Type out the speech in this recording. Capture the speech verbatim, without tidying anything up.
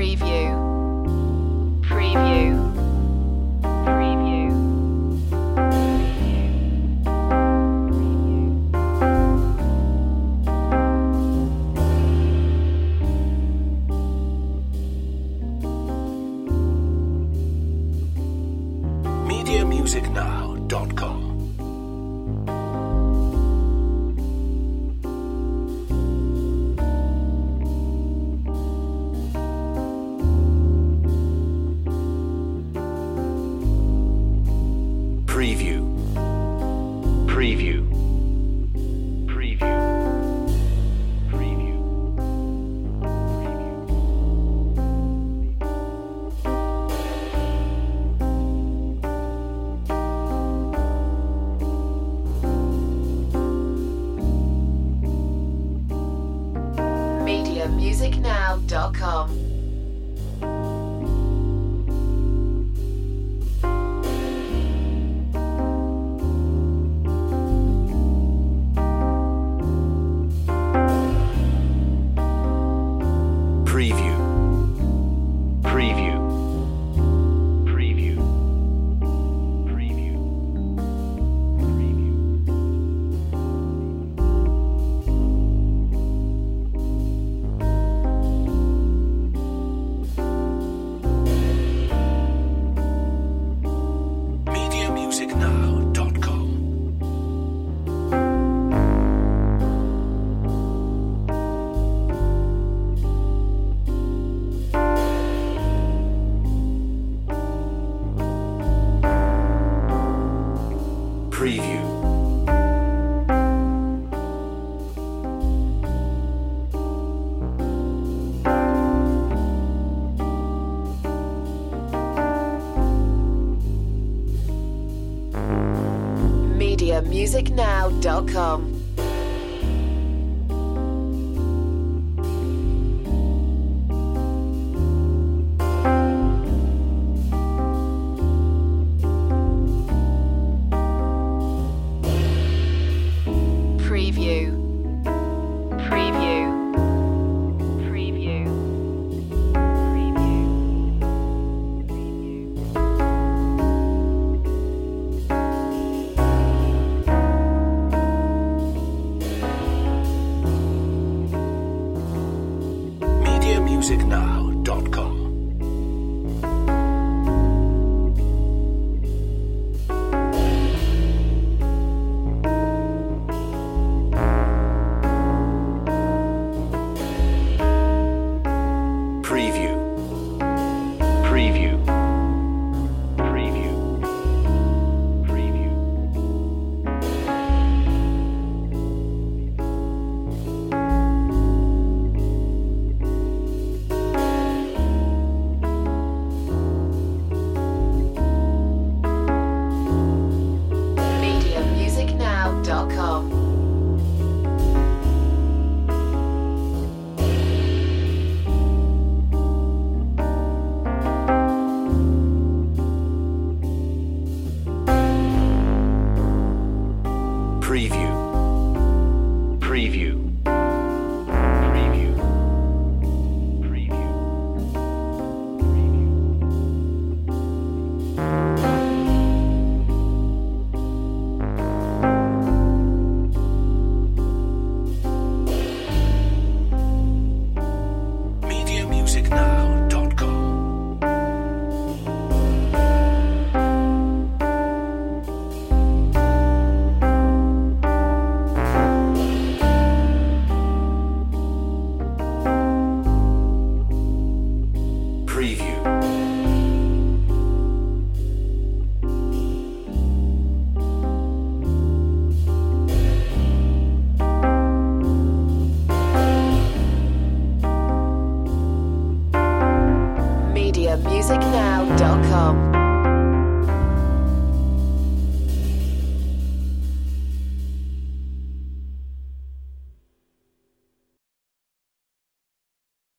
Preview. Preview. Preview. media music now dot com. Preview. Preview. Preview. Preview. media music now dot com. Preview. Preview. Preview. Preview. Preview. media music now dot com. Preview. media music now dot com. Preview. Preview. Preview. Preview. media music now dot com. Preview. Preview. Preview. Preview. media music now dot com. Preview. Preview. Preview. Preview. media music now dot com. Preview. media music now dot com.